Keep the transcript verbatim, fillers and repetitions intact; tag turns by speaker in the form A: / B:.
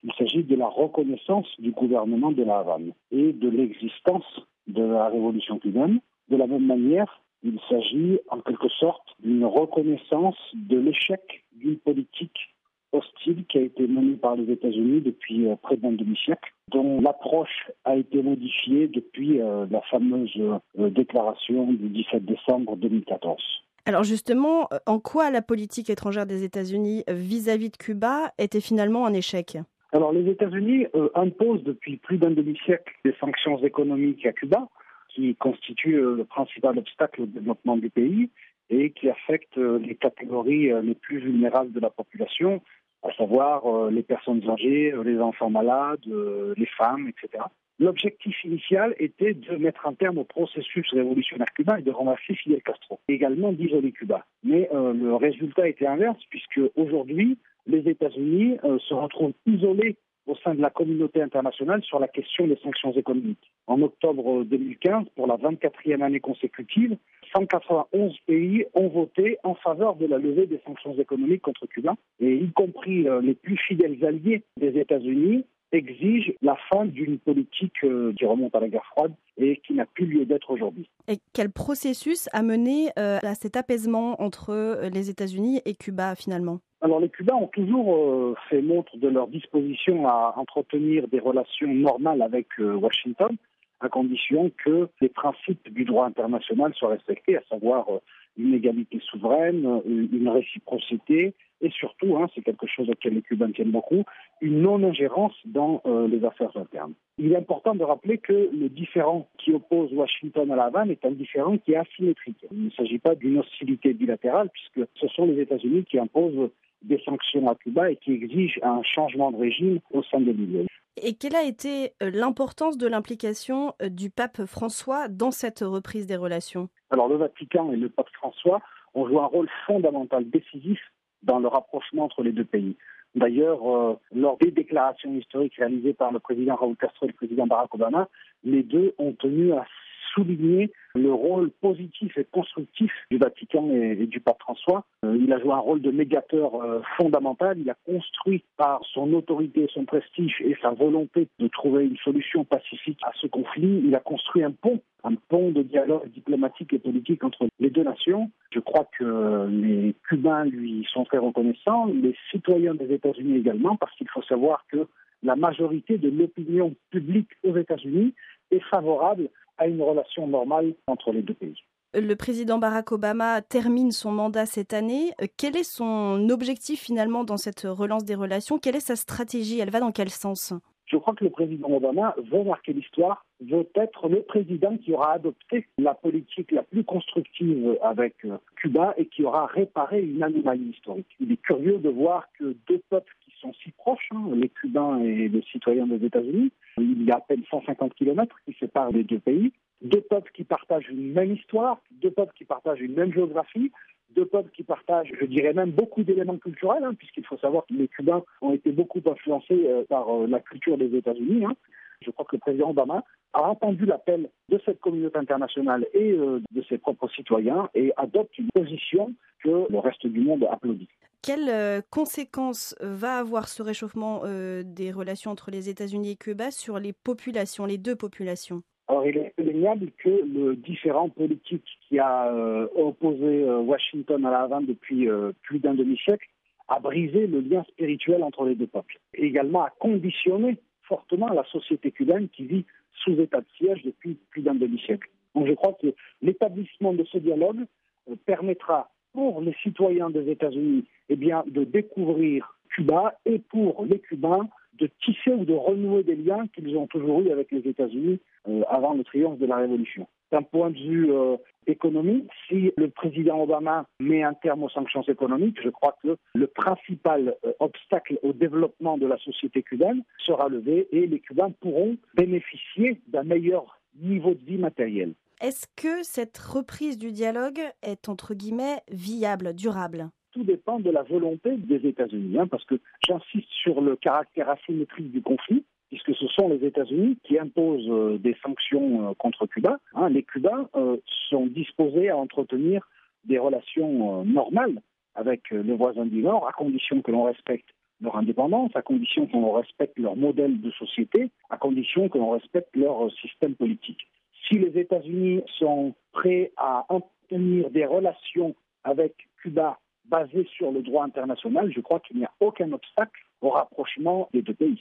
A: Il s'agit de la reconnaissance du gouvernement de la Havane et de l'existence de la révolution cubaine. De la même manière, il s'agit en quelque sorte d'une reconnaissance de l'échec d'une politique hostile qui a été menée par les États-Unis depuis euh, près d'un demi-siècle, dont l'approche a été modifiée depuis euh, la fameuse euh, déclaration du dix-sept décembre deux mille quatorze.
B: Alors justement, en quoi la politique étrangère des États-Unis vis-à-vis de Cuba était finalement un échec ?
A: Alors les États-Unis euh, imposent depuis plus d'un demi-siècle des sanctions économiques à Cuba, qui constituent euh, le principal obstacle au développement du pays et qui affectent euh, les catégories euh, les plus vulnérables de la population, à savoir euh, les personnes âgées, euh, les enfants malades, euh, les femmes, et cetera. L'objectif initial était de mettre un terme au processus révolutionnaire cubain et de renverser Fidel Castro, également d'isoler Cuba. Mais euh, le résultat était inverse, puisque aujourd'hui, les États-Unis euh, se retrouvent isolés au sein de la communauté internationale sur la question des sanctions économiques. En octobre deux mille quinze, pour la vingt-quatrième année consécutive, cent quatre-vingt-onze pays ont voté en faveur de la levée des sanctions économiques contre Cuba, et y compris euh, les plus fidèles alliés des États-Unis exige la fin d'une politique euh, qui remonte à la guerre froide et qui n'a plus lieu d'être aujourd'hui.
B: Et quel processus a mené euh, à cet apaisement entre les États-Unis et Cuba finalement ?
A: Alors les Cubains ont toujours euh, fait montre de leur disposition à entretenir des relations normales avec euh, Washington, à condition que les principes du droit international soient respectés, à savoir euh, une égalité souveraine, euh, une réciprocité, et surtout, hein, c'est quelque chose auquel les Cubains tiennent beaucoup, une non-ingérence dans euh, les affaires internes. Il est important de rappeler que le différend qui oppose Washington à la Havane est un différend qui est asymétrique. Il ne s'agit pas d'une hostilité bilatérale, puisque ce sont les États-Unis qui imposent des sanctions à Cuba et qui exigent un changement de régime au sein de l'Union.
B: Et quelle a été l'importance de l'implication du pape François dans cette reprise des relations ?
A: Alors le Vatican et le pape François ont joué un rôle fondamental, décisif, dans le rapprochement entre les deux pays. D'ailleurs, euh, lors des déclarations historiques réalisées par le président Raúl Castro et le président Barack Obama, les deux ont tenu à souligner le rôle positif et constructif du Vatican et, et du pape François. Euh, il a joué un rôle de médiateur euh, fondamental. Il a construit par son autorité, son prestige et sa volonté de trouver une solution pacifique à ce conflit, il a construit un pont, un pont de dialogue diplomatique et politique entre les deux nations. Je crois que les Cubains lui sont très reconnaissants, les citoyens des États-Unis également, parce qu'il faut savoir que la majorité de l'opinion publique aux États-Unis est favorable à une relation normale entre les deux pays.
B: Le président Barack Obama termine son mandat cette année. Quel est son objectif finalement dans cette relance des relations ? Quelle est sa stratégie ? Elle va dans quel sens ?
A: Je crois que le président Obama veut marquer l'histoire, veut être le président qui aura adopté la politique la plus constructive avec Cuba et qui aura réparé une anomalie historique. Il est curieux de voir que deux peuples qui sont si proches, hein, les Cubains et les citoyens des États-Unis, il y a à peine cent cinquante kilomètres qui séparent les deux pays, deux peuples qui partagent une même histoire, deux peuples qui partagent une même géographie, deux peuples qui partagent, je dirais même, beaucoup d'éléments culturels, hein, puisqu'il faut savoir que les Cubains ont été beaucoup influencés euh, par euh, la culture des États-Unis. Hein. Je crois que le président Obama a entendu l'appel de cette communauté internationale et euh, de ses propres citoyens et adopte une position que le reste du monde applaudit.
B: Quelles euh, conséquences va avoir ce réchauffement euh, des relations entre les États-Unis et Cuba sur les populations, les deux populations ?
A: Alors, il est indéniable que le différend politique qui a euh, opposé euh, Washington à la Havane depuis euh, plus d'un demi-siècle a brisé le lien spirituel entre les deux peuples. Et également a conditionné fortement la société cubaine qui vit sous état de siège depuis plus d'un demi-siècle. Donc je crois que l'établissement de ce dialogue euh, permettra pour les citoyens des États-Unis eh bien, de découvrir Cuba et pour les Cubains de tisser ou de renouer des liens qu'ils ont toujours eus avec les États-Unis euh, avant le triomphe de la Révolution. D'un point de vue euh, économique, si le président Obama met un terme aux sanctions économiques, je crois que le principal euh, obstacle au développement de la société cubaine sera levé et les Cubains pourront bénéficier d'un meilleur niveau de vie matériel.
B: Est-ce que cette reprise du dialogue est, entre guillemets, viable, durable ?
A: Tout dépend de la volonté des États-Unis, hein, parce que j'insiste sur le caractère asymétrique du conflit, puisque ce sont les États-Unis qui imposent euh, des sanctions euh, contre Cuba. Hein. Les Cubains euh, sont disposés à entretenir des relations euh, normales avec euh, les voisins du Nord, à condition que l'on respecte leur indépendance, à condition qu'on respecte leur modèle de société, à condition que l'on respecte leur système politique. Si les États-Unis sont prêts à entretenir des relations avec Cuba basées sur le droit international, je crois qu'il n'y a aucun obstacle au rapprochement des deux pays.